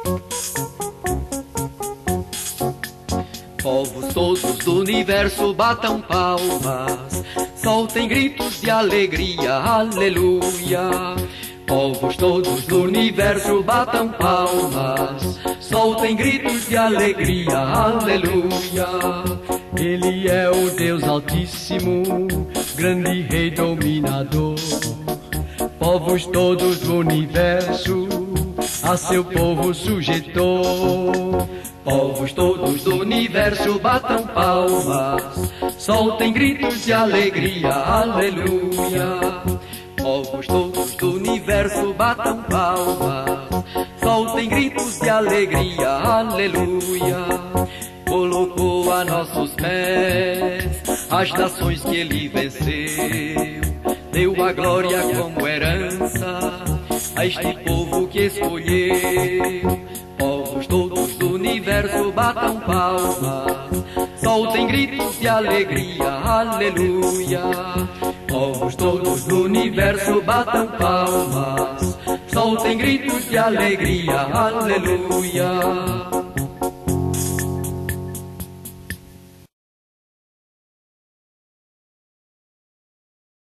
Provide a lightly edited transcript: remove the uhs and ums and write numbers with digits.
Povos todos do universo batam palmas, soltem gritos de alegria, aleluia. Povos todos do universo batam palmas, soltem gritos de alegria, aleluia. Ele é o Deus Altíssimo, grande Rei dominador. Povos todos do universo a seu povo sujeitou. Povos todos do universo batam palmas, soltem gritos de alegria, aleluia. Povos todos do universo batam palmas, soltem gritos de alegria, aleluia. Colocou a nossos pés as nações que ele venceu, deu a glória como herança a este povo que escolheu. Povos todos do universo batam palmas, soltem gritos de alegria, aleluia. Povos todos do universo batam palmas, soltem gritos de alegria, aleluia.